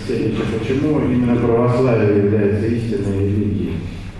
Сергеевич, почему именно православие является истинной религией?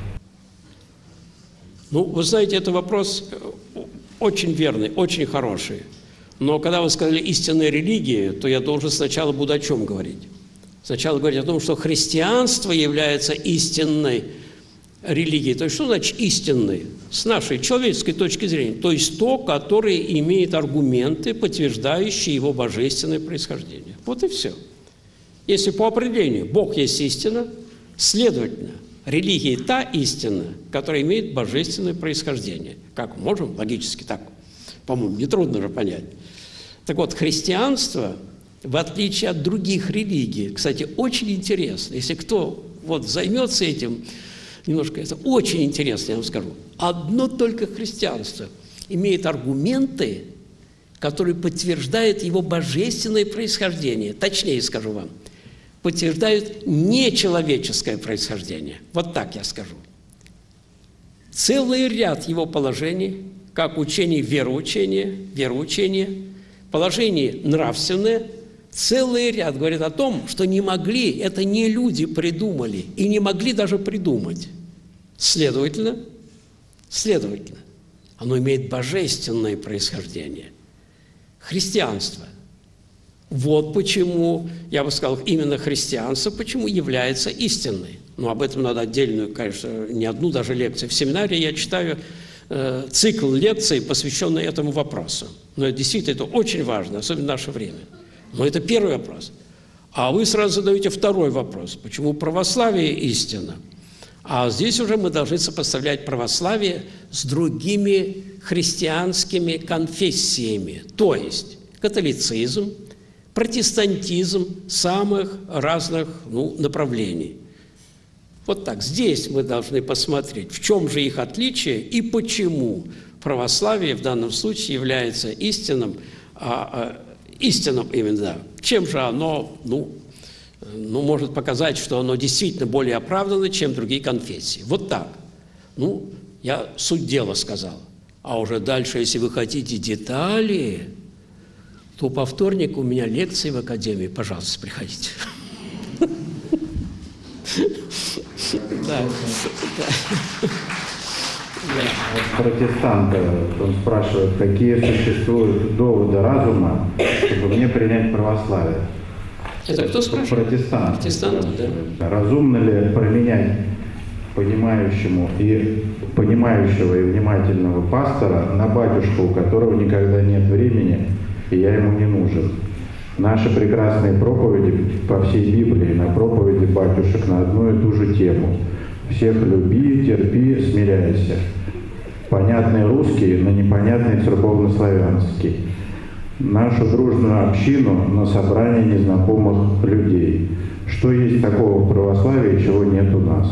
Ну, вы знаете, это вопрос очень верный, очень хороший. Но когда вы сказали «истинная религия», то я должен сначала буду о чем говорить. Сначала говорить о том, что христианство является истинной религией. То есть что значит истинной? С нашей человеческой точки зрения. То есть то, которое имеет аргументы, подтверждающие его божественное происхождение. Вот и все. Если по определению Бог есть истина, следовательно, религия – та истина, которая имеет божественное происхождение. Как можем? Логически так. По-моему, нетрудно же понять. Так вот, христианство, в отличие от других религий, кстати, очень интересно. Если кто вот займется этим немножко, это очень интересно, я вам скажу. Одно только христианство имеет аргументы, которые подтверждают его божественное происхождение. Точнее скажу вам, подтверждают нечеловеческое происхождение. Вот так я скажу. Целый ряд его положений, как учение вероучения, положение нравственное, целый ряд говорит о том, что не могли, это не люди придумали, и не могли даже придумать. Следовательно, оно имеет божественное происхождение. Христианство. Вот почему, я бы сказал, именно христианство, почему является истинной. Но об этом надо отдельную, конечно, не одну даже лекцию. В семинаре я читаю цикл лекций, посвященный этому вопросу. Но действительно, это очень важно, особенно в наше время. Но это первый вопрос. А вы сразу задаете второй вопрос. Почему православие истина? А здесь уже мы должны сопоставлять православие с другими христианскими конфессиями. То есть католицизм, протестантизм самых разных направлений. Вот так. Здесь мы должны посмотреть, в чем же их отличие и почему православие в данном случае является истинным, истинным именно, да. Чем же оно, может показать, что оно действительно более оправдано, чем другие конфессии. Вот так. Я суть дела сказал. А уже дальше, если вы хотите детали, то по вторнику у меня лекции в академии. Пожалуйста, приходите. Протестанта, он спрашивает, какие существуют доводы разума, чтобы мне принять православие. Это кто спрашивает? Протестант. Протестант, да. Разумно ли променять понимающего и внимательного пастора на батюшку, у которого никогда нет времени, и я ему не нужен? Наши прекрасные проповеди по всей Библии, на проповеди батюшек на одну и ту же тему. Всех люби, терпи, смиряйся. Понятный русский, но непонятный церковнославянский. Нашу дружную общину на собрании незнакомых людей. Что есть такого в православии, чего нет у нас?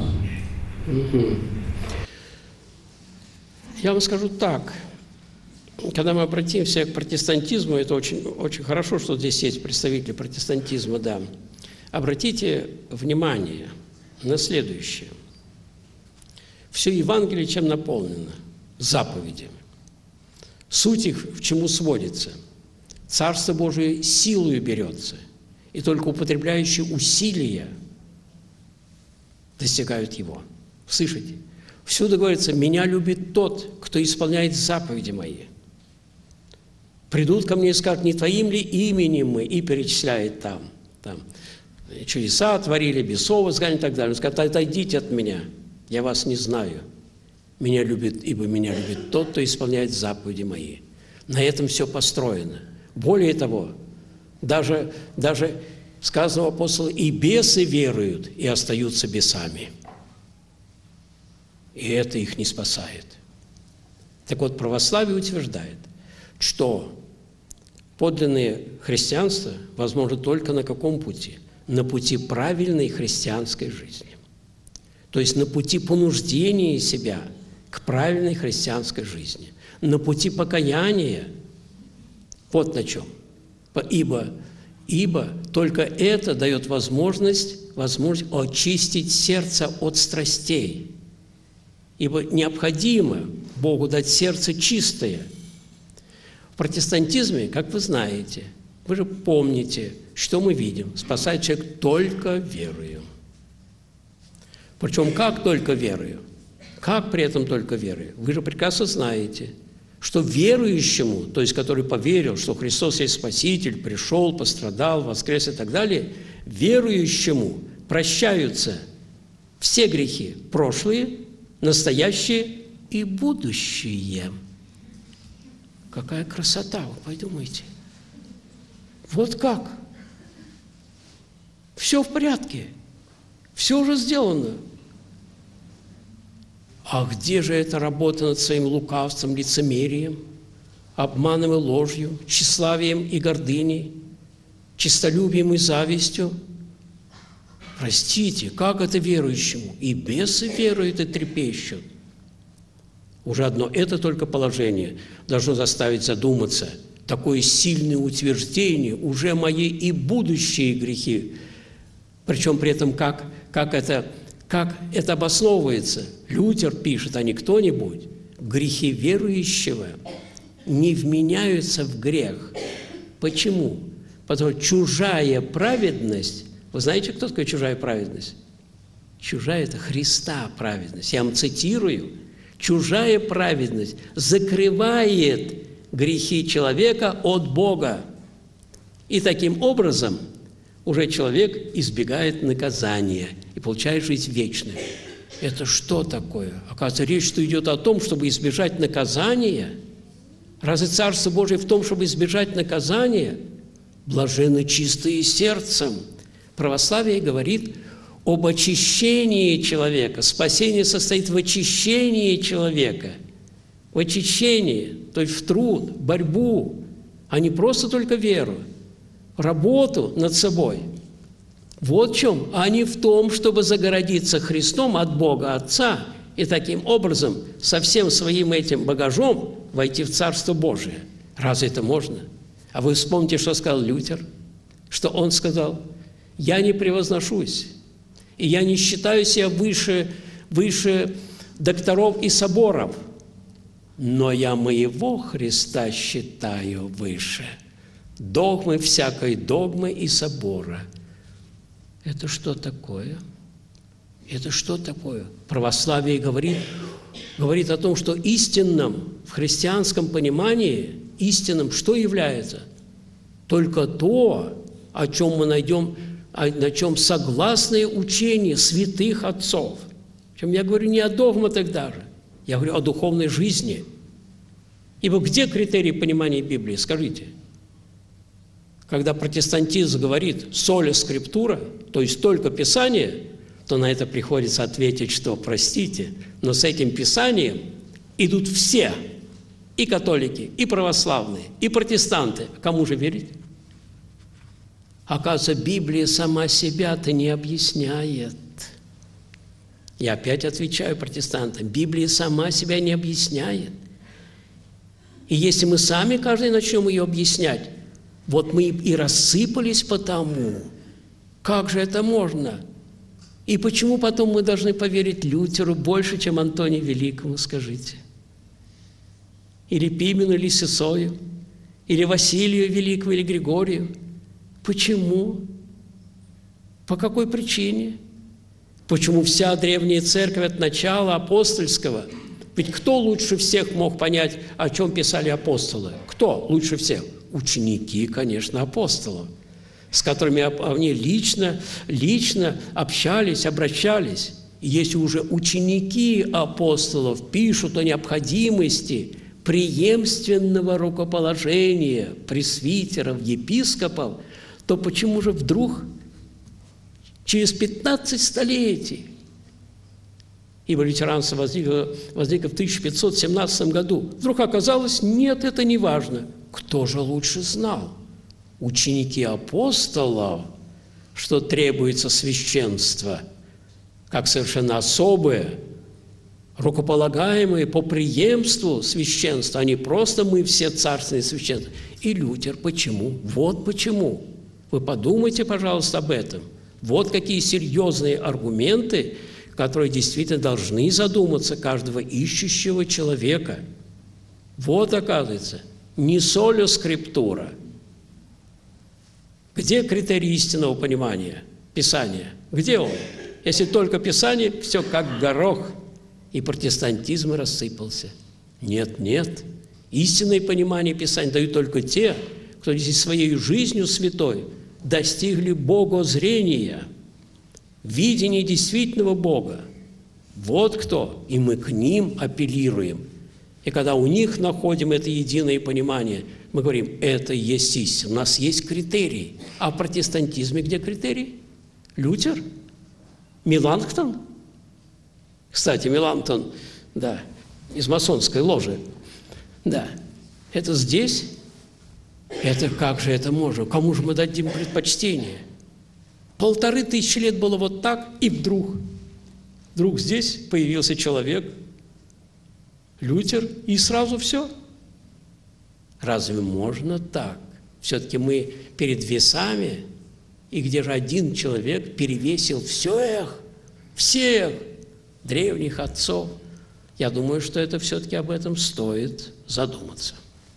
Я вам скажу так. Когда мы обратимся к протестантизму, это очень, очень хорошо, что здесь есть представители протестантизма, да. Обратите внимание на следующее. Все Евангелие чем наполнено? Заповедями. Суть их в чему сводится? Царство Божие силою берется, и только употребляющие усилия достигают его. Слышите? Всюду говорится, меня любит тот, кто исполняет заповеди мои. Придут ко мне и скажут, не твоим ли именем мы, и перечисляет там чудеса творили, бесов изгнали и так далее. Он скажет, отойдите от меня, я вас не знаю. Меня любит, ибо меня любит тот, кто исполняет заповеди мои. На этом все построено. Более того, даже сказано у апостола, и бесы веруют, и остаются бесами. И это их не спасает. Так вот, православие утверждает, что подлинное христианство возможно только на каком пути? На пути правильной христианской жизни. То есть на пути понуждения себя к правильной христианской жизни. На пути покаяния. Вот на чем. Ибо только это дает возможность очистить сердце от страстей. Ибо необходимо Богу дать сердце чистое. В протестантизме, как вы знаете, Вы же помните, что мы видим. Спасает человек только верою. Причем как только верою? Как при этом только верою? Вы же прекрасно знаете, что верующему, то есть который поверил, что Христос есть Спаситель, пришел, пострадал, воскрес и так далее, верующему прощаются все грехи прошлые, настоящие и будущие. Какая красота, вы подумайте. Вот как. Все в порядке. Все уже сделано. А где же эта работа над своим лукавством, лицемерием, обманом и ложью, тщеславием и гордыней, честолюбием и завистью? Простите, как это верующему? И бесы веруют и трепещут. Уже одно это только положение должно заставить задуматься. Такое сильное утверждение, уже мои и будущие грехи. Причем при этом как это обосновывается? Лютер пишет, а не кто-нибудь. Грехи верующего не вменяются в грех. Почему? Потому что чужая праведность, вы знаете, кто такая чужая праведность? Чужая – это Христа праведность. Я вам цитирую. Чужая праведность закрывает грехи человека от Бога. И таким образом уже человек избегает наказания и получает жизнь вечную. Это что такое? Оказывается, речь-то идет о том, чтобы избежать наказания. Разве Царство Божие в том, чтобы избежать наказания? Блаженны чистые сердцем. Православие говорит об очищении человека. Спасение состоит в очищении человека. В очищении, то есть в труд, борьбу, а не просто только веру. Работу над собой. Вот в чем, а не в том, чтобы загородиться Христом от Бога Отца и таким образом со всем своим этим багажом войти в Царство Божие. Разве это можно? А вы вспомните, что сказал Лютер? Что он сказал: «Я не превозношусь, и я не считаю себя выше докторов и соборов, но я моего Христа считаю выше догмы всякой догмы и собора». Это что такое? Это что такое? Православие говорит о том, что истинным в христианском понимании, истинным что является? Только то, о чем мы найдем, на чем согласные учения святых отцов. Причем я говорю не о догматах даже, я говорю о духовной жизни. Ибо где критерии понимания Библии? Скажите. Когда протестантизм говорит «соля скриптура», то есть только Писание, то на это приходится ответить, что, простите, но с этим Писанием идут все, и католики, и православные, и протестанты. Кому же верить? Оказывается, Библия сама себя-то не объясняет. Я опять отвечаю протестантам. Библия сама себя не объясняет. И если мы сами каждый начнем ее объяснять, вот мы и рассыпались потому. Как же это можно? И почему потом мы должны поверить Лютеру больше, чем Антонию Великому, скажите? Или Пимену, или Сесою, или Василию Великому, или Григорию? Почему? По какой причине? Почему вся древняя церковь от начала апостольского? Ведь кто лучше всех мог понять, о чем писали апостолы? Кто лучше всех? Ученики, конечно, апостолов, с которыми они лично общались, обращались. И если уже ученики апостолов пишут о необходимости преемственного рукоположения пресвитеров, епископов, то почему же вдруг через 15 столетий, ибо лютеранство возникло в 1517 году, вдруг оказалось, нет, это не важно. Кто же лучше знал? Ученики апостолов, что требуется священство, как совершенно особое, рукополагаемые по преемству священства, а не просто мы все царственные священства. И Лютер почему? Вот почему. Вы подумайте, пожалуйста, об этом. Вот какие серьезные аргументы, которые действительно должны задуматься каждого ищущего человека. Вот, оказывается, не солю скриптура, Где критерий истинного понимания Писания? Где он? Если только Писание, все как горох, и протестантизм рассыпался. Нет, нет. Истинное понимание Писания дают только те, кто здесь своей жизнью святой достигли богозрения, видения действительного Бога. Вот кто, и мы к ним апеллируем. И когда у них находим это единое понимание, мы говорим, это есть истина. У нас есть критерий. А в протестантизме где критерий? Лютер? Меланхтон? Кстати, Меланхтон, да, из масонской ложи. Да, это здесь? Это как же это можно? Кому же мы дадим предпочтение? 1500 лет было вот так, и вдруг здесь появился человек, Лютер, и сразу все. Разве можно так? Все-таки мы перед весами, и где же один человек перевесил всех древних отцов? Я думаю, что это все-таки об этом стоит задуматься.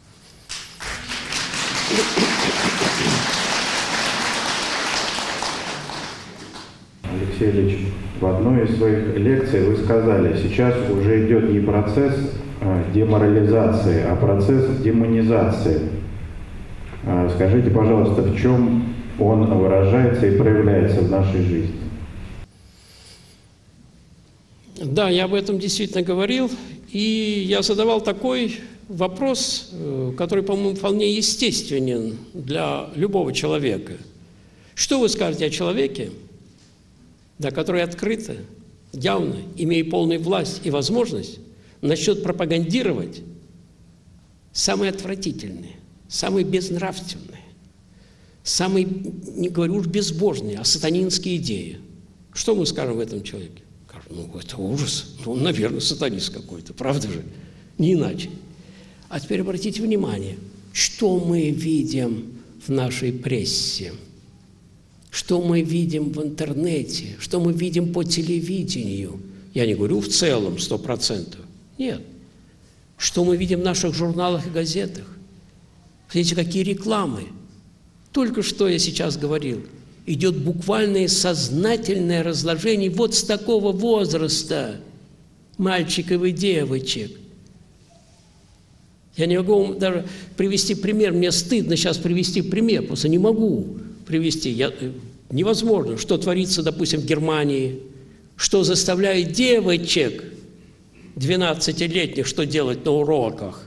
Алексей Ильич, в одной из своих лекций вы сказали, сейчас уже идет не процесс деморализации, а процесс демонизации. Скажите, пожалуйста, в чем он выражается и проявляется в нашей жизни? Да, я об этом действительно говорил, и я задавал такой вопрос, который, по-моему, вполне естественен для любого человека. Что вы скажете о человеке, да, который открыто, явно, имея полную власть и возможность, начнет пропагандировать самые отвратительные, самые безнравственные, самые, не говорю уж безбожные, а сатанинские идеи? Что мы скажем в этом человеке? Ну, это ужас. Ну, он, наверное, сатанист какой-то, правда же? Не иначе. А теперь обратите внимание, что мы видим в нашей прессе, что мы видим в интернете, что мы видим по телевидению. Я не говорю в целом 100%. Нет. Что мы видим в наших журналах и газетах. Смотрите, какие рекламы. Только что я сейчас говорил. Идет буквальное сознательное разложение вот с такого возраста мальчиков и девочек. Я не могу вам даже привести пример, мне стыдно сейчас привести пример, просто не могу привести. Невозможно, что творится, допустим, в Германии, что заставляет девочек 12-летних что делать на уроках,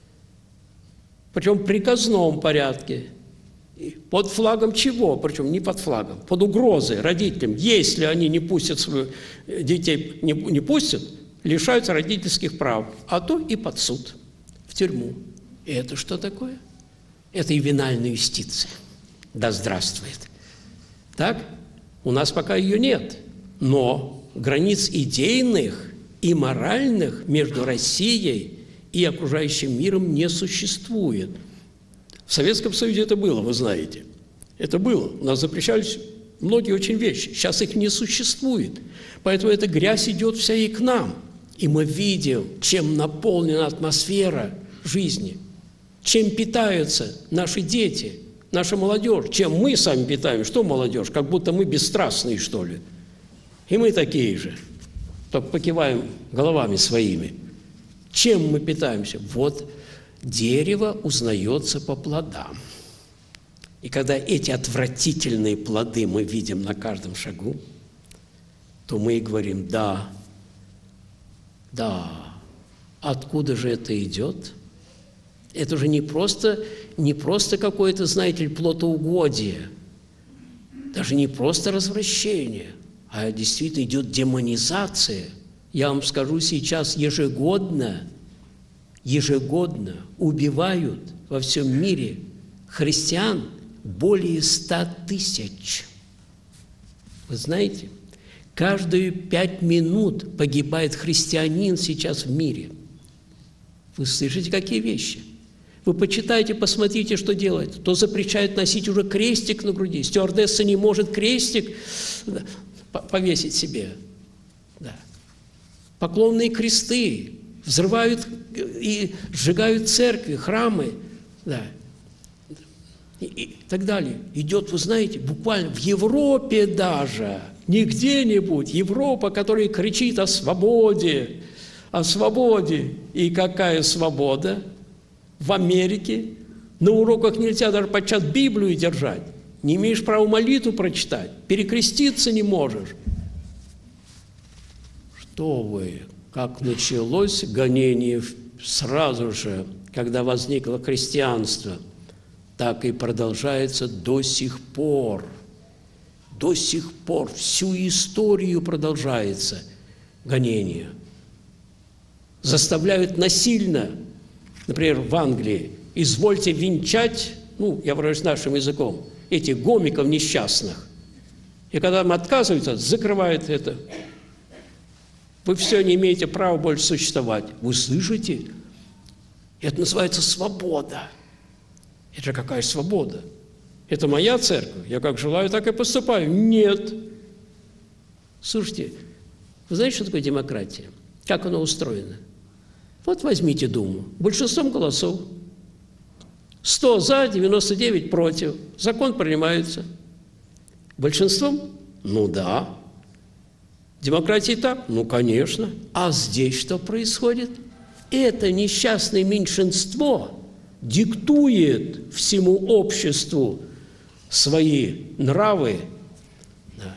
причем в приказном порядке. Под флагом чего? Причем не под флагом, под угрозой родителям. Если они не пустят своих детей, не пустят, лишаются родительских прав, а то и под суд, в тюрьму. И это что такое? Это ювенальная юстиция. Да здравствует. Так? У нас пока ее нет. Но границ идейных и моральных между Россией и окружающим миром не существует. В Советском Союзе это было, вы знаете. Это было. У нас запрещались многие очень вещи. Сейчас их не существует. Поэтому эта грязь идет вся и к нам. И мы видим, чем наполнена атмосфера жизни, чем питаются наши дети, наша молодежь, чем мы сами питаем. Что молодежь? Как будто мы бесстрастные, что ли. И мы такие же. Только покиваем головами своими. Чем мы питаемся? Вот дерево узнается по плодам. И когда эти отвратительные плоды мы видим на каждом шагу, то мы и говорим: да, откуда же это идет? Это же не просто какое-то, знаете ли, плотоугодие, даже не просто развращение, а действительно идет демонизация. Я вам скажу сейчас, ежегодно убивают во всем мире христиан более 100 тысяч. Вы знаете, каждые 5 минут погибает христианин сейчас в мире. Вы слышите, какие вещи? Вы почитайте, посмотрите, что делают. То запрещают носить уже крестик на груди. Стюардесса не может крестик повесить себе. Да. Поклонные кресты взрывают и сжигают церкви, храмы. Да. и так далее. Идет, вы знаете, буквально в Европе даже, не где-нибудь, Европа, которая кричит о свободе, о свободе. И какая свобода? В Америке на уроках нельзя даже подчас Библию держать. Не имеешь права молитву прочитать, перекреститься не можешь. Что вы, как началось гонение сразу же, когда возникло христианство, так и продолжается до сих пор. До сих пор, всю историю продолжается гонение. Заставляют насильно, например, в Англии, извольте венчать, я выражаюсь нашим языком, этих гомиков несчастных. И когда им отказываются, закрывают это. Вы все не имеете права больше существовать. Вы слышите? Это называется свобода. Это же какая свобода? Это моя церковь. Я как желаю, так и поступаю. Нет. Слушайте, вы знаете, что такое демократия? Как она устроена? Вот возьмите Думу. Большинством голосов. 100 за, 99 против. Закон принимается. Большинством? Ну да. Демократия так? Ну, конечно. А здесь что происходит? Это несчастное меньшинство диктует всему обществу свои нравы, да,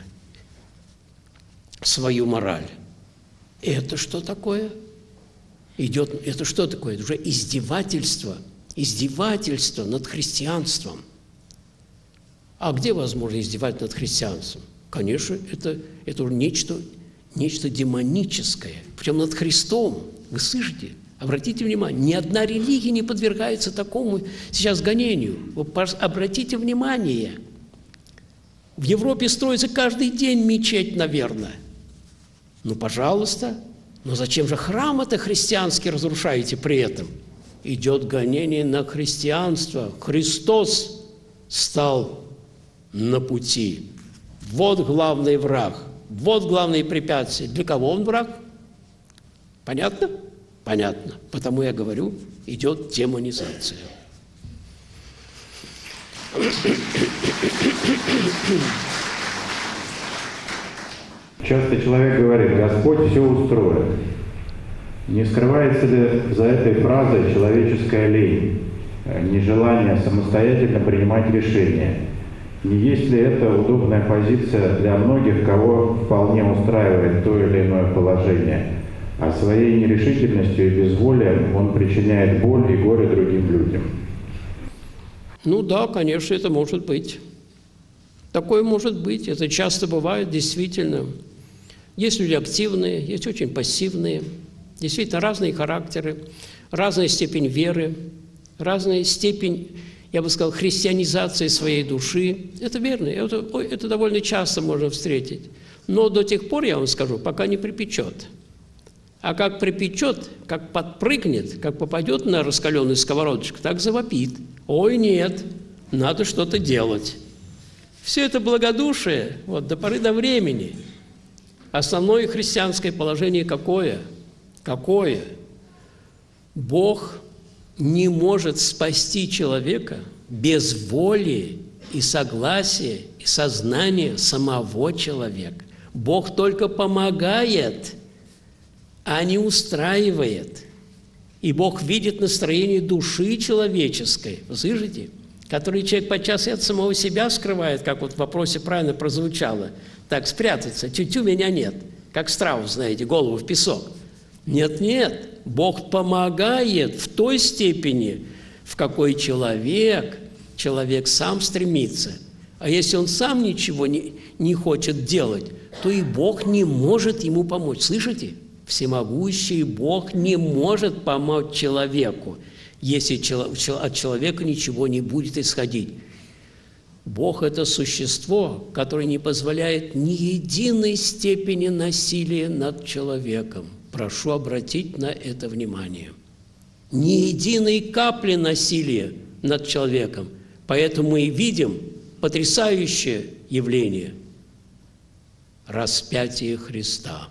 свою мораль. Это что такое? Это что такое? Это уже издевательство. Издевательство над христианством. А где возможно издевать над христианством? Конечно, это уже нечто демоническое. Причем над Христом. Вы слышите? Обратите внимание, ни одна религия не подвергается такому сейчас гонению. Вы обратите внимание. В Европе строится каждый день мечеть, наверное. Ну, пожалуйста. Но зачем же храмы-то христианские разрушаете при этом? Идет гонение на христианство. Христос стал на пути. Вот главный враг. Вот главные препятствия. Для кого он враг? Понятно? Понятно. Потому я говорю, идет демонизация. Часто человек говорит: Господь все устроит. Не скрывается ли за этой фразой человеческая лень, нежелание самостоятельно принимать решения? Не есть ли это удобная позиция для многих, кого вполне устраивает то или иное положение, а своей нерешительностью и безволием он причиняет боль и горе другим людям? Ну да, конечно, это может быть. Такое может быть, это часто бывает, действительно. Есть люди активные, есть очень пассивные, действительно разные характеры, разная степень веры, разная степень, я бы сказал, христианизации своей души. Это верно, это довольно часто можно встретить. Но до тех пор, я вам скажу, пока не припечет. А как припечет, как подпрыгнет, как попадет на раскаленную сковородочку, так завопит. Ой, нет, надо что-то делать. Все это благодушие до поры до времени. Основное христианское положение какое? Какое? Бог не может спасти человека без воли и согласия и сознания самого человека. Бог только помогает, а не устраивает. И Бог видит настроение души человеческой, вы слышите? Который человек подчас и от самого себя скрывает, как в вопросе правильно прозвучало. Так, спрятаться, тю-тю, меня нет. Как страус, знаете, голову в песок. Нет, Бог помогает в той степени, в какой человек сам стремится. А если он сам ничего не хочет делать, то и Бог не может ему помочь. Слышите? Всемогущий Бог не может помочь человеку, если от человека ничего не будет исходить. Бог – это существо, которое не позволяет ни единой степени насилия над человеком. Прошу обратить на это внимание. Ни единой капли насилия над человеком. Поэтому мы и видим потрясающее явление – распятие Христа.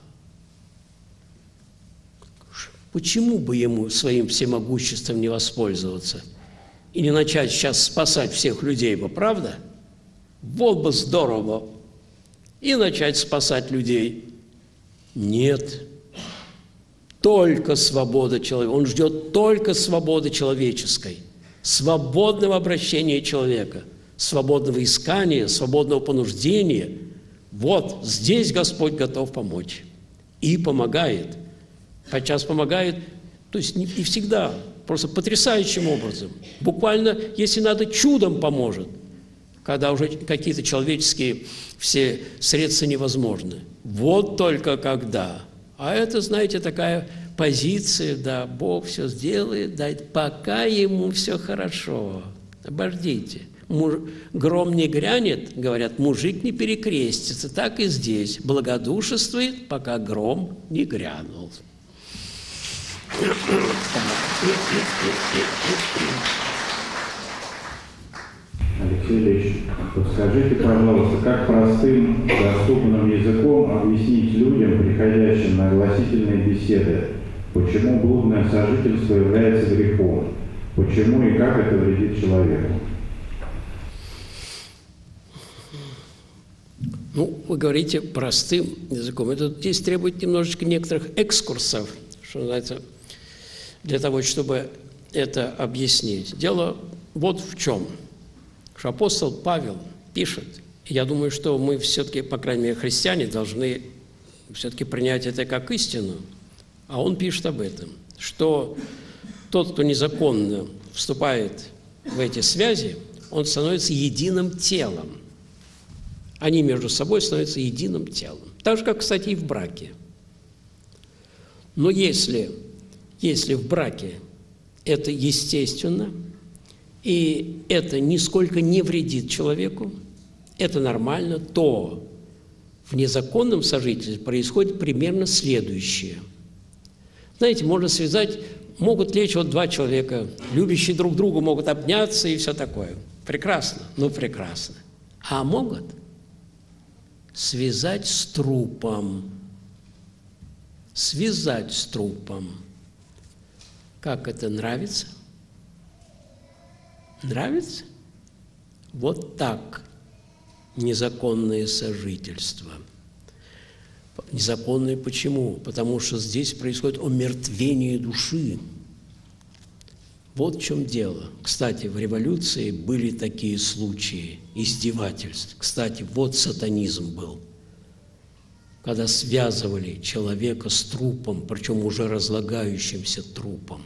Почему бы ему своим всемогуществом не воспользоваться? и не начать сейчас спасать всех людей бы, правда? Вот бы здорово. И начать спасать людей. Нет. Только свобода человека. Он ждет только свободы человеческой, свободного обращения человека, свободного искания, свободного понуждения. Вот здесь Господь готов помочь. И помогает. Подчас помогает, то есть не всегда, просто потрясающим образом. Буквально, если надо, чудом поможет, когда уже какие-то человеческие все средства невозможны. Вот только когда. А это, знаете, такая позиция, да, Бог все сделает, да, пока ему все хорошо. Обождите. Гром не грянет, говорят, мужик не перекрестится. Так и здесь. Благодушествует, пока гром не грянул. Алексей Ильич, подскажите, пожалуйста, как простым, доступным языком объяснить людям, приходящим на огласительные беседы, почему блудное сожительство является грехом, почему и как это вредит человеку? Ну, вы говорите простым языком. Это здесь требует немножечко некоторых экскурсов, что называется, для того, чтобы это объяснить. Дело вот в чем. Что апостол Павел пишет, и я думаю, что мы все-таки, по крайней мере, христиане, должны все-таки принять это как истину. А он пишет об этом, что тот, кто незаконно вступает в эти связи, он становится единым телом. Они между собой становятся единым телом. Так же, как, кстати, и в браке. Но если в браке это естественно, и это нисколько не вредит человеку, это нормально, то в незаконном сожительстве происходит примерно следующее. Знаете, можно связать, могут лечь вот два человека, любящие друг друга, могут обняться и все такое. Прекрасно, ну прекрасно. А могут связать с трупом. Связать с трупом. Как это нравится? Нравится? Вот так незаконное сожительство. Незаконное почему? Потому что здесь происходит омертвение души. Вот в чем дело. Кстати, в революции были такие случаи издевательств. Кстати, вот сатанизм был. Когда связывали человека с трупом, причем уже разлагающимся трупом.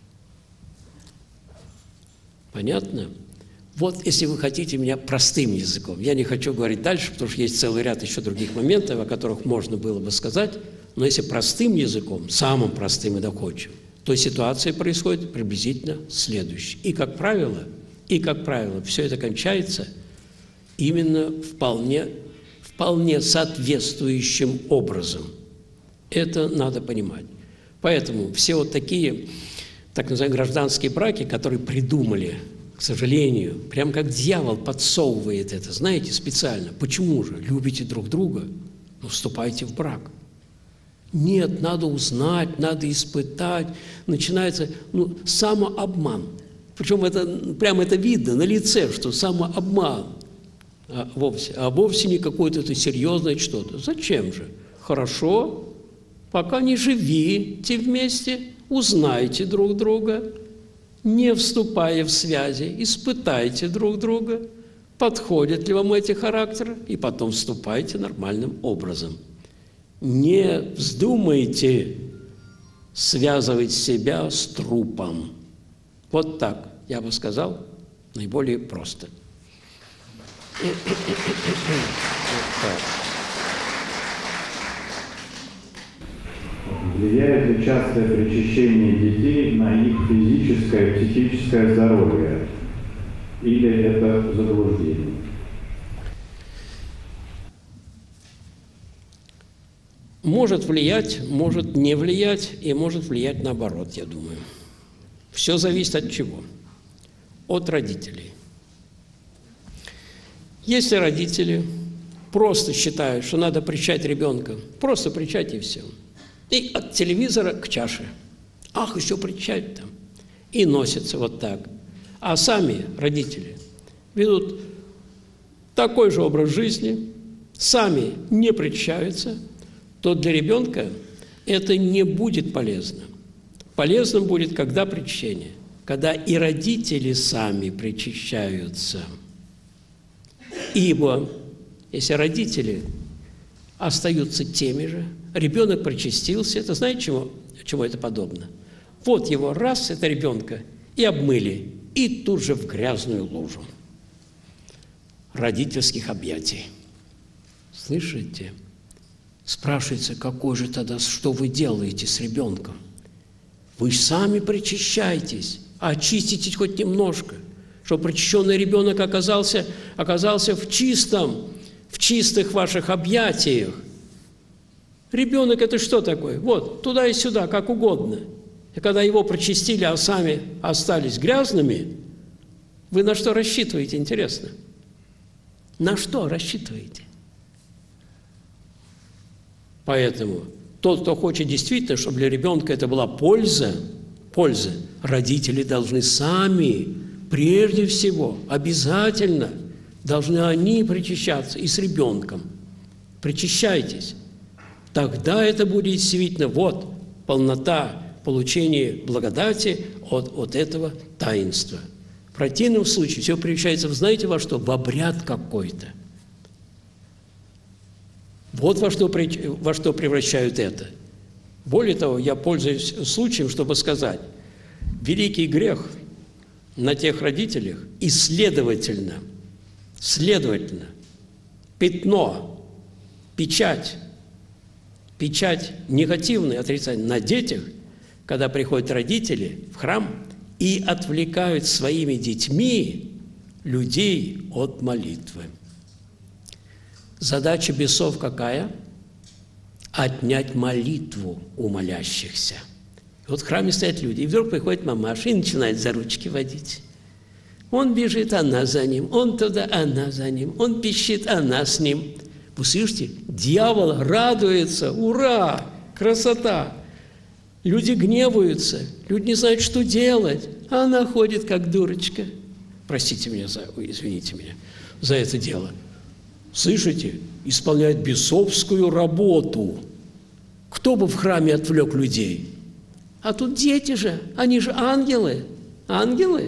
Понятно? Вот если вы хотите меня простым языком, я не хочу говорить дальше, потому что есть целый ряд еще других моментов, о которых можно было бы сказать, но если простым языком, самым простым и доходчивым, то ситуация происходит приблизительно следующая. И, как правило, все это кончается именно вполне соответствующим образом. Это надо понимать. Поэтому все вот такие, так называемые, гражданские браки, которые придумали, к сожалению, прям как дьявол подсовывает это, знаете, специально. Почему же? Любите друг друга? Ну, вступайте в брак. Нет, надо узнать, надо испытать. Начинается самообман. Причем прямо это видно на лице, что самообман. А вовсе не какое-то это серьезное что-то. Зачем же? Хорошо, пока не живите вместе, узнайте друг друга, не вступая в связи, испытайте друг друга, подходят ли вам эти характеры, и потом вступайте нормальным образом. Не вздумайте связывать себя с трупом. Вот так, я бы сказал, наиболее просто. Влияет ли частое причащение детей на их физическое, психическое здоровье? Или это заблуждение? Может влиять, может не влиять, и может влиять наоборот, я думаю. Все зависит от чего? От родителей. Если родители просто считают, что надо причать ребенка, просто причать и все. И от телевизора к чаше. Ах, еще причать там. И носится вот так. а сами родители ведут такой же образ жизни, сами не причащаются, то для ребенка это не будет полезно. Полезным будет, когда причащение, когда и родители сами причащаются. Ибо если родители остаются теми же, ребенок причастился, это знаете, чему это подобно? Вот его раз, это ребенка, и обмыли, и тут же в грязную лужу родительских объятий. Слышите? Спрашивается, какой же тогда, что вы делаете с ребенком? Вы сами причащаетесь, очиститесь хоть немножко, чтобы причащенный ребенок оказался в чистых ваших объятиях. Ребенок – это что такое? Вот, туда и сюда, как угодно. И когда его причастили, а сами остались грязными, вы на что рассчитываете, интересно? На что рассчитываете? Поэтому тот, кто хочет действительно, чтобы для ребенка это была польза, родители должны сами, прежде всего, обязательно, должны они причащаться и с ребенком. Причащайтесь. Тогда это будет действительно полнота получения благодати от этого таинства. В противном случае все превращается, вы знаете, во что? В обряд какой-то. Вот во что превращают это. Более того, я пользуюсь случаем, чтобы сказать, великий грех на тех родителях и, следовательно, пятно, печать негативная, отрицательная на детях, когда приходят родители в храм и отвлекают своими детьми людей от молитвы. Задача бесов какая? Отнять молитву у молящихся. Вот в храме стоят люди, и вдруг приходит мамаша и начинает за ручки водить. Он бежит, она за ним, он туда, она за ним, он пищит, она с ним. Вы слышите? Дьявол радуется, ура, красота. Люди гневаются, люди не знают, что делать, а она ходит как дурочка. Простите меня, извините меня за это дело. Слышите? Исполняет бесовскую работу. Кто бы в храме отвлек людей? А тут дети же, они же ангелы. Ангелы?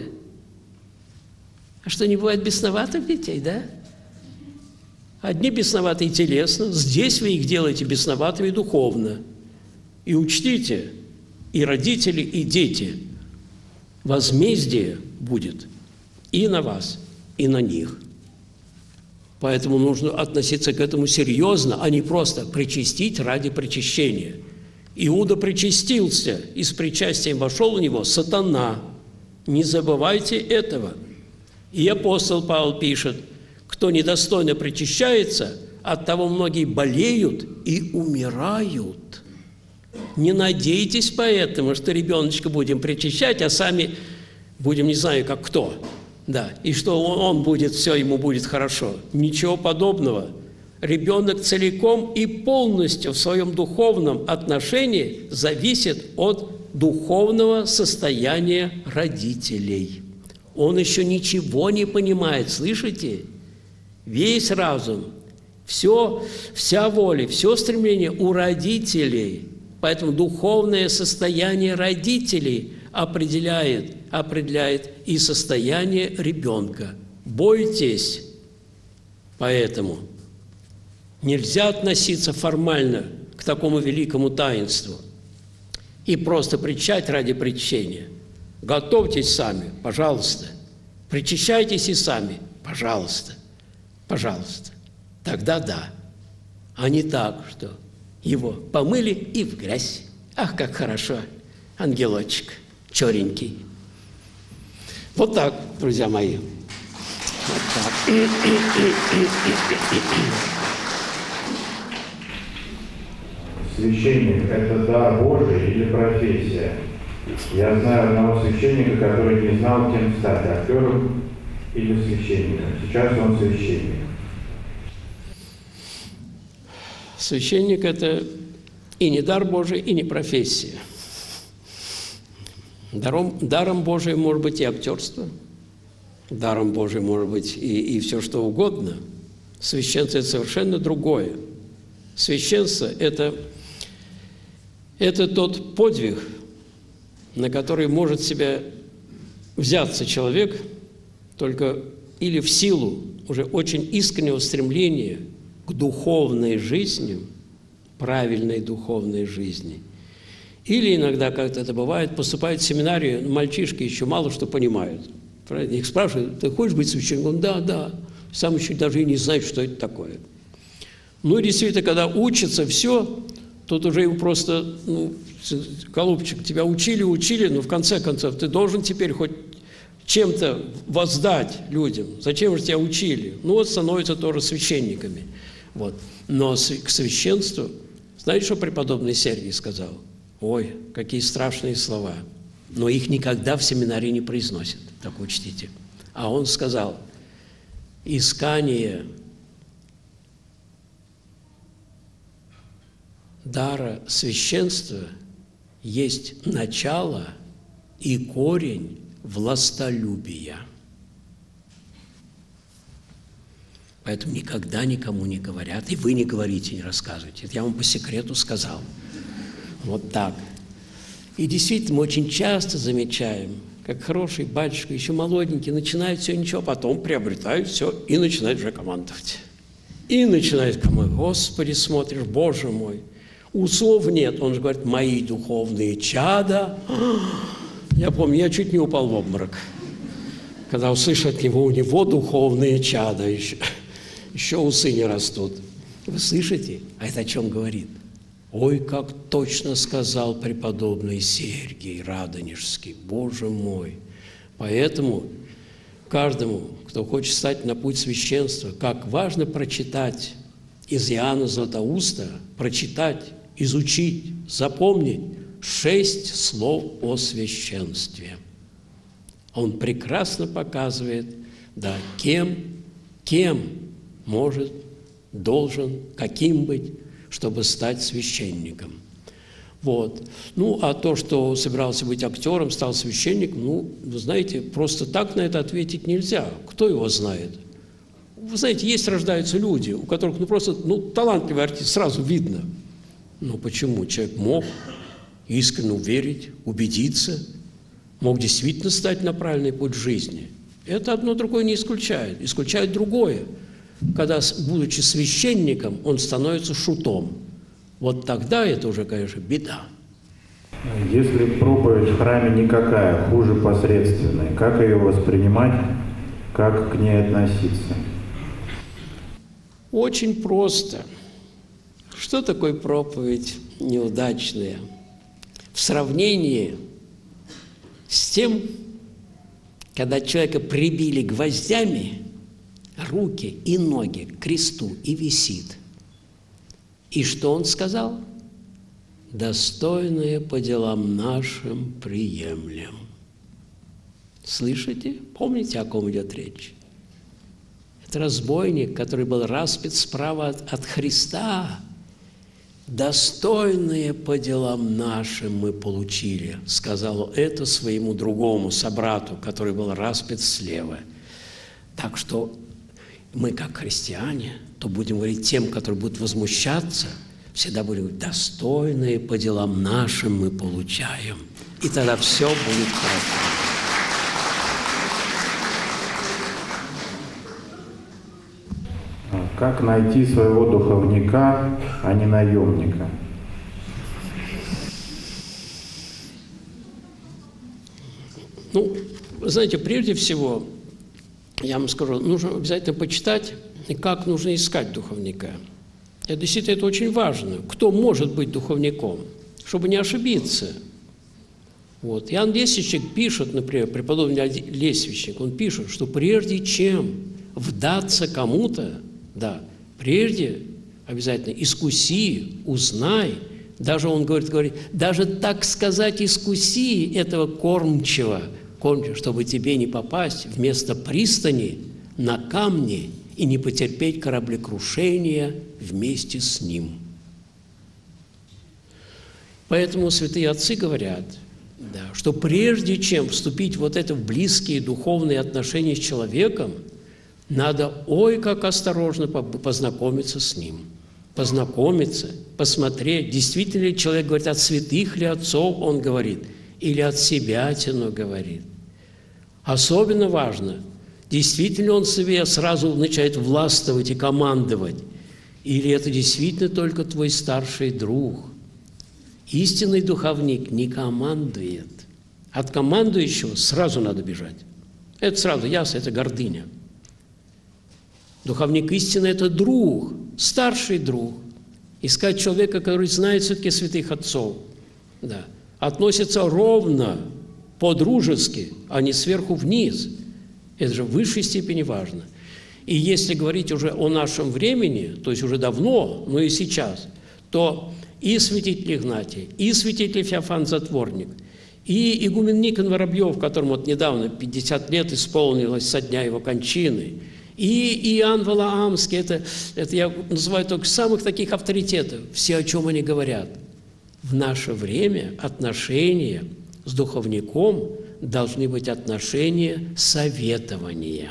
А что, не бывает бесноватых детей, да? Одни бесноватые телесно, здесь вы их делаете бесноватыми духовно. И учтите, и родители, и дети, возмездие будет и на вас, и на них. Поэтому нужно относиться к этому серьезно, а не просто причастить ради причащения. Иуда причастился, и с причастием вошел в него сатана. Не забывайте этого. И апостол Павел пишет, кто недостойно причащается, от того многие болеют и умирают. Не надейтесь поэтому, что ребеночка будем причащать, а сами будем не знаю как кто. Да, и что он будет, все ему будет хорошо. Ничего подобного. Ребенок целиком и полностью в своем духовном отношении зависит от духовного состояния родителей. Он еще ничего не понимает, слышите? Весь разум, вся воля, все стремление у родителей. Поэтому духовное состояние родителей определяет и состояние ребенка. Бойтесь. Поэтому нельзя относиться формально к такому великому таинству и просто причащать ради причащения. Готовьтесь сами, пожалуйста. Причащайтесь и сами, пожалуйста. Пожалуйста. Тогда да. А не так, что его помыли и в грязь. Ах, как хорошо, ангелочек, черенький. Вот так, друзья мои. Вот так. Священник – это дар Божий или профессия? Я знаю одного священника, который не знал, кем стать, актером или священником. Сейчас он священник. Священник – это и не дар Божий, и не профессия. Даром Божиим может быть и актерство, даром Божиим может быть и все что угодно. Священство – это совершенно другое. Священство – это тот подвиг, на который может себя взяться человек только или в силу уже очень искреннего стремления к духовной жизни, правильной духовной жизни. Или иногда, как это бывает, поступают в семинарию, мальчишки еще мало что понимают. Их спрашивают: ты хочешь быть священником? Да. Сам еще даже и не знает, что это такое. Ну и действительно, когда учатся все, тут уже им просто, голубчик, тебя учили, но в конце концов ты должен теперь хоть чем-то воздать людям. Зачем же тебя учили? Ну вот становятся тоже священниками. Вот. Но к священству, знаете, что преподобный Сергий сказал? Ой, какие страшные слова. Но их никогда в семинарии не произносят, так учтите. А он сказал: искание дара священства есть начало и корень властолюбия. Поэтому никогда никому не говорят, и вы не говорите, не рассказывайте. Это я вам по секрету сказал. Вот так. И действительно, мы очень часто замечаем, как хороший батюшка, еще молоденький, начинает все ничего, потом приобретает все и начинает уже командовать. И начинает командовать. Господи, смотришь, Боже мой, усов нет. Он же говорит: мои духовные чада. Я помню, я чуть не упал в обморок, когда услышал от него: у него духовные чада, еще усы не растут. Вы слышите? А это о чем говорит? Ой, как точно сказал преподобный Сергий Радонежский, Боже мой! Поэтому каждому, кто хочет стать на путь священства, как важно прочитать из Иоанна Златоуста, прочитать, изучить, запомнить 6 слов о священстве. Он прекрасно показывает, да, кем может, должен, каким быть, чтобы стать священником. Вот. Ну, а то, что собирался быть актером, стал священником, вы знаете, просто так на это ответить нельзя. Кто его знает? Вы знаете, рождаются люди, у которых просто талантливый артист, сразу видно. Но почему? Человек мог искренне верить, убедиться, мог действительно стать на правильный путь жизни. Это одно другое не исключает. Исключает другое. Когда, будучи священником, он становится шутом. Вот тогда это уже, конечно, беда. Если проповедь в храме никакая, хуже посредственной, как ее воспринимать, как к ней относиться? Очень просто. Что такое проповедь неудачная? В сравнении с тем, когда человека прибили гвоздями, руки и ноги к кресту и висит. И что он сказал? «Достойное по делам нашим приемлем». Слышите? Помните, о ком идет речь? Это разбойник, который был распят справа от Христа. «Достойное по делам нашим мы получили», сказал это своему другому собрату, который был распят слева. Так что мы, как христиане, то будем говорить тем, которые будут возмущаться, всегда будем говорить: достойные по делам нашим мы получаем. И тогда все будет хорошо. Как найти своего духовника, а не наемника? Вы знаете, прежде всего, я вам скажу, нужно обязательно почитать, как нужно искать духовника. Это действительно это очень важно. Кто может быть духовником, чтобы не ошибиться. Вот. Иоанн Лесвичник пишет, например, преподобный Лесвичник, он пишет, что прежде чем вдаться кому-то, прежде обязательно искуси, узнай, даже он говорит, даже, так сказать, искуси этого кормчего, чтобы тебе не попасть вместо пристани на камни и не потерпеть кораблекрушение вместе с ним. Поэтому святые отцы говорят, Да, что прежде чем вступить вот это в близкие духовные отношения с человеком, надо, ой, как осторожно познакомиться с ним. Познакомиться, посмотреть, действительно ли человек говорит от святых ли отцов, он говорит, или от себятину говорит. Особенно важно, действительно он себе сразу начинает властвовать и командовать, или это действительно только твой старший друг. Истинный духовник не командует. От командующего сразу надо бежать. Это сразу ясно, это гордыня. Духовник истины – это друг, старший друг. Искать человека, который знает все-таки святых отцов. Да. Относится ровно, по-дружески, а не сверху вниз. Это же в высшей степени важно. И если говорить уже о нашем времени, то есть уже давно, но и сейчас, то и святитель Игнатий, и святитель Феофан Затворник, и игумен Никон Воробьев, которому вот недавно 50 лет исполнилось со дня его кончины, и Иоанн Валаамский, это я называю только самых таких авторитетов, все, о чем они говорят. В наше время отношения с духовником должны быть отношения советования.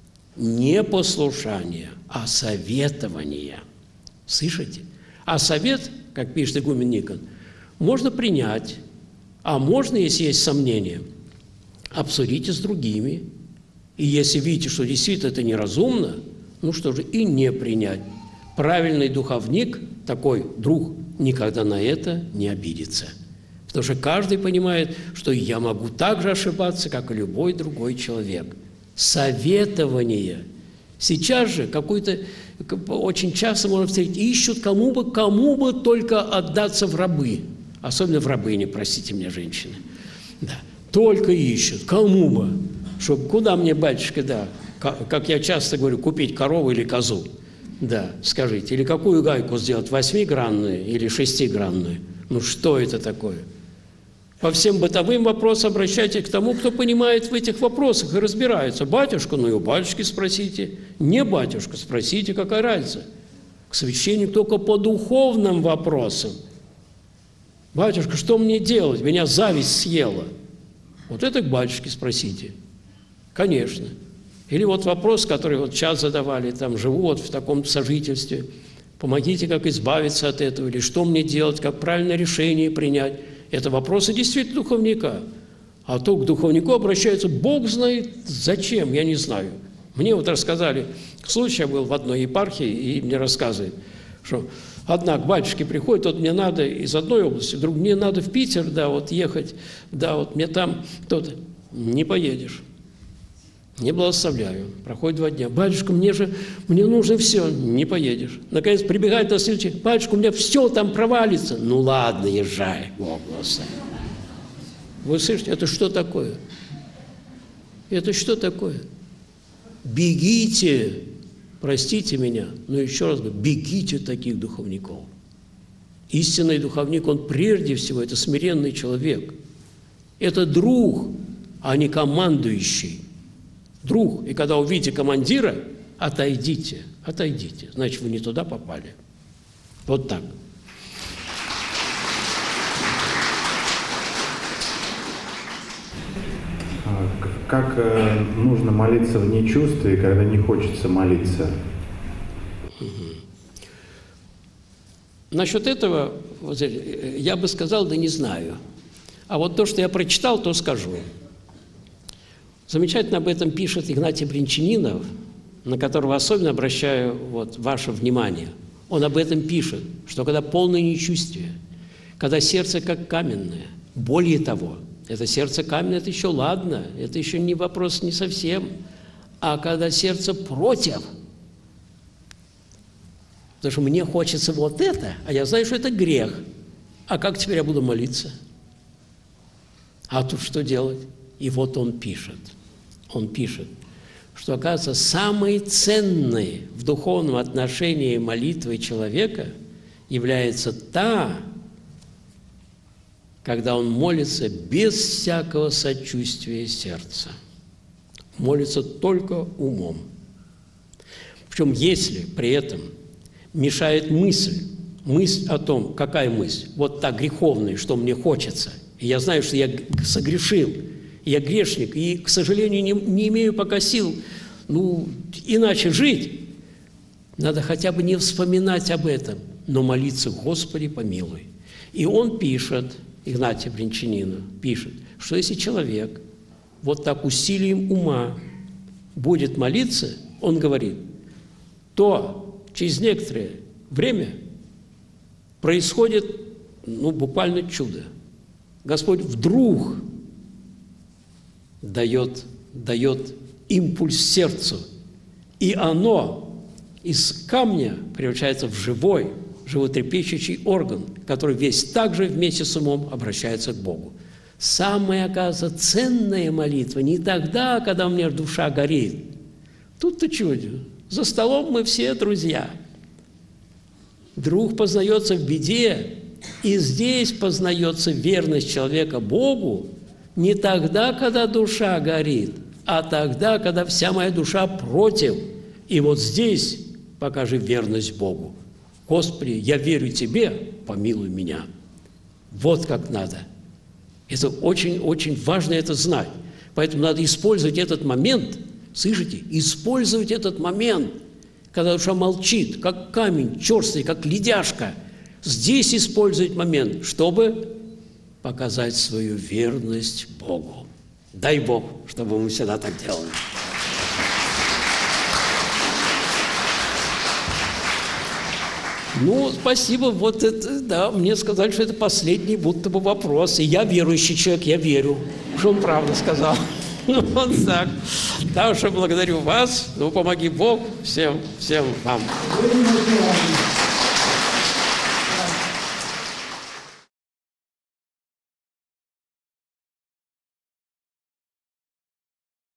Не послушания, а советования. Слышите? А совет, как пишет игумен Никон, можно принять, а можно, если есть сомнения, обсудите с другими. И если видите, что действительно это неразумно, ну что же, и не принять. Правильный духовник, такой друг, никогда на это не обидится. Потому что каждый понимает, что я могу так же ошибаться, как и любой другой человек. Советование. Сейчас же какой-то, очень часто можно встретить, ищут кому бы только отдаться в рабы. Особенно в рабыне, простите меня, женщины. Да. Только ищут, кому бы. Чтобы куда мне, батюшка, да, как я часто говорю, купить корову или козу. Да, скажите, или какую гайку сделать, 8-гранную или 6-гранную? Ну что это такое? По всем бытовым вопросам обращайтесь к тому, кто понимает в этих вопросах и разбирается. Батюшка, ну и у батюшки спросите. Не батюшка, спросите, какая разница. К священнику только по духовным вопросам. Батюшка, что мне делать? Меня зависть съела. Вот это к батюшке спросите. Конечно. Или вот вопрос, который вот сейчас задавали, там, живу вот в таком сожительстве, помогите, как избавиться от этого, или что мне делать, как правильное решение принять. Это вопросы действительно духовника. А то к духовнику обращаются, Бог знает зачем, я не знаю. Мне вот рассказали, случай был в одной епархии, и мне рассказывают, что одна к батюшке приходит, вот мне надо из одной области, вдруг мне надо в Питер, да, вот ехать, да, вот мне там кто-то, не поедешь. Не благословляю. Проходит 2 дня. Батюшка, мне нужно все. Не поедешь. Наконец прибегает на следующий. Батюшка, у меня все там провалится. Ну ладно, езжай. Бог благословит. Вы слышите, это что такое? Это что такое? Бегите, простите меня, но еще раз говорю, бегите таких духовников. Истинный духовник, он прежде всего, это смиренный человек. Это друг, а не командующий. Друг, и когда увидите командира, отойдите, отойдите. Значит, вы не туда попали. Вот так. Как нужно молиться в нечувствии, когда не хочется молиться? Насчет этого, я бы сказал, да не знаю. А вот то, что я прочитал, то скажу. Замечательно об этом пишет Игнатий Бринчанинов, на которого особенно обращаю ваше внимание. Он об этом пишет, что когда полное нечувствие, когда сердце как каменное, более того, это сердце каменное, это еще ладно, это еще не вопрос не совсем, а когда сердце против, потому что мне хочется вот это, а я знаю, что это грех, а как теперь я буду молиться? А тут что делать? И вот он пишет, что, оказывается, самой ценной в духовном отношении молитвой человека является та, когда он молится без всякого сочувствия сердца. Молится только умом. Причем, если при этом мешает мысль о том, какая мысль, вот та греховная, что мне хочется, И я знаю, что я согрешил, я грешник, и, к сожалению, не имею пока сил, иначе жить. Надо хотя бы не вспоминать об этом, но молиться: Господи, помилуй. И он пишет, Игнатий Брянчанина пишет, что если человек вот так усилием ума будет молиться, он говорит, то через некоторое время происходит, буквально чудо. Господь вдруг дает импульс сердцу, и оно из камня превращается в живой, животрепещущий орган, который весь также вместе с умом обращается к Богу. Самая, оказывается, ценная молитва не тогда, когда у меня душа горит. Тут-то чудо. За столом мы все друзья. Друг познается в беде, и здесь познается верность человека Богу не тогда, когда душа горит, а тогда, когда вся моя душа против. И вот здесь покажи верность Богу. Господи, я верю Тебе, помилуй меня. Вот как надо. Это очень-очень важно это знать. Поэтому надо использовать этот момент, слышите, использовать этот момент, когда душа молчит, как камень черствый, как ледяшка. Здесь использовать момент, чтобы показать свою верность Богу. Дай Бог, чтобы мы всегда так делали. Спасибо. Вот это, да, мне сказали, что это последний будто бы вопрос. И я верующий человек, я верю, что он правду сказал. Вот так. Так что благодарю вас. Помоги Бог всем вам.